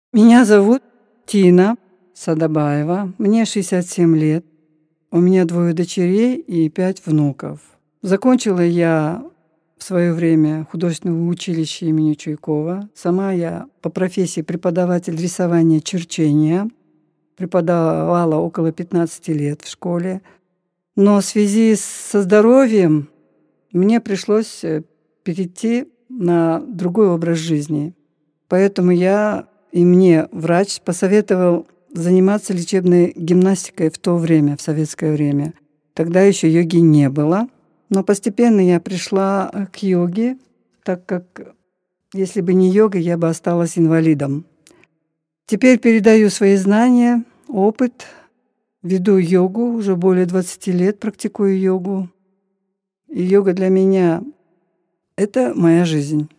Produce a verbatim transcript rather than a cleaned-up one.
Меня зовут Тина Садобаева, мне шестьдесят семь лет. У меня двое дочерей и пять внуков. Закончила я в свое время художественное училище имени Чуйкова. Сама я по профессии преподаватель рисования черчения. Преподавала около пятнадцати лет в школе. Но в связи со здоровьем мне пришлось перейти на другой образ жизни. Поэтому я и мне врач посоветовал заниматься лечебной гимнастикой в то время, в советское время. Тогда еще йоги не было. Но постепенно я пришла к йоге, так как если бы не йога, я бы осталась инвалидом. Теперь передаю свои знания, опыт. Веду йогу, уже более двадцати лет практикую йогу. И йога для меня – это моя жизнь.